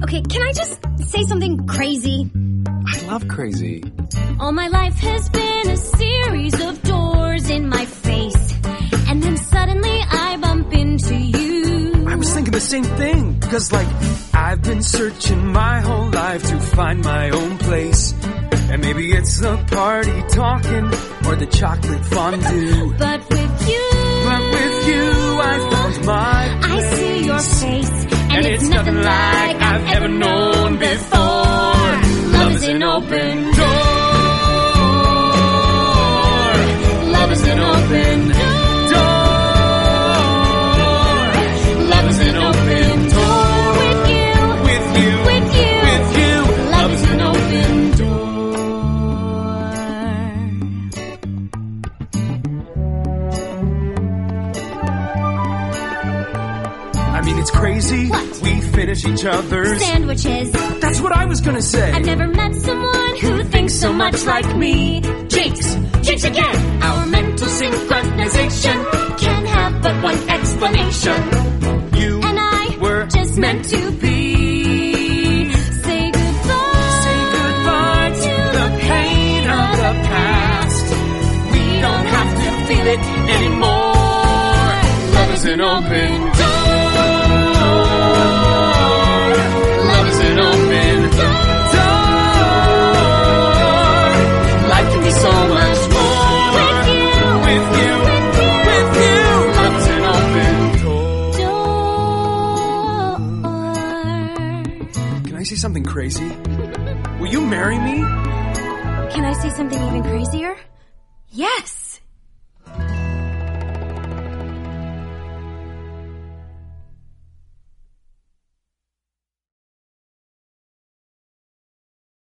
Okay, can I just say something crazy? I love crazy. All my life has been a series of doors in my face. And then suddenly I bump into you. I was thinking the same thing. Because, I've been searching my whole life to find my own place. And maybe it's the party talking or the chocolate fondue. But with you, I found my place. I see your face, and it's nothing like I've ever known before. Love is an open door. Love is an open door. Love is an open door. with you, Love is an open door. I mean, it's crazy. What? We finish each other's sandwiches. That's what I was gonna say. I've never met someone who thinks so much like me. Jinx again. Our mental synchronization can have but one explanation. You And I were just meant to be. Say goodbye. Say goodbye to the pain of the past. We don't have to feel it anymore. Love is an open door. Love is an open door. Life can be so much more. With you. Love is an open door. Can I say something crazy? Will you marry me? Can I say something even crazier? Yes.